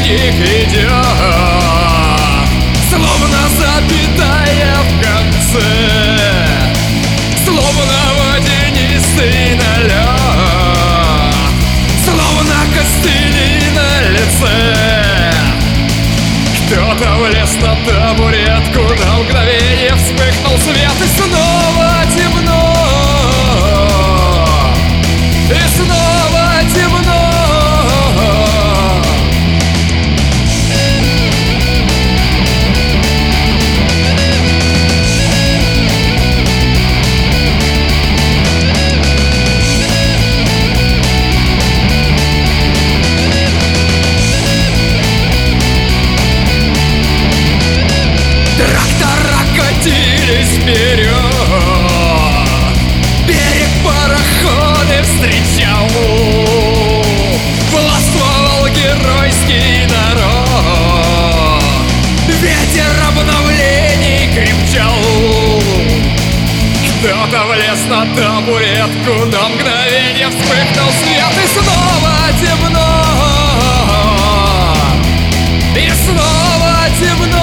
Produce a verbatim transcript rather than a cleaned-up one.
них идет, словно запятая в конце, словно водянистый налет, словно костыли на лице. Кто-то влез на табуретку, на мгновение вспыхнул свет, и снова темно, и снова темно. Трактора катились вперед, берег пароходы встречал, властвовал геройский народ, ветер обновлений крепчал. Кто-то влез на табуретку, на мгновение вспыхнул свет, и снова темно, и снова темно.